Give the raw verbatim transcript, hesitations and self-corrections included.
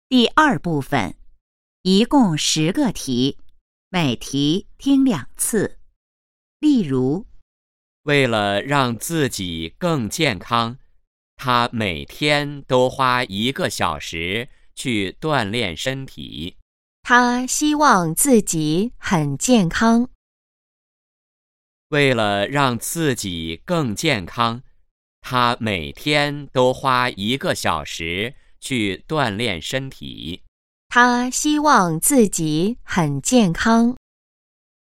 第二部分，一共十个题，每题听两次。例如， 为了让自己更健康，他每天都花一个小时去锻炼身体。 他希望自己很健康。 为了让自己更健康，他每天都花一个小时去锻炼身体。 他希望自己很健康。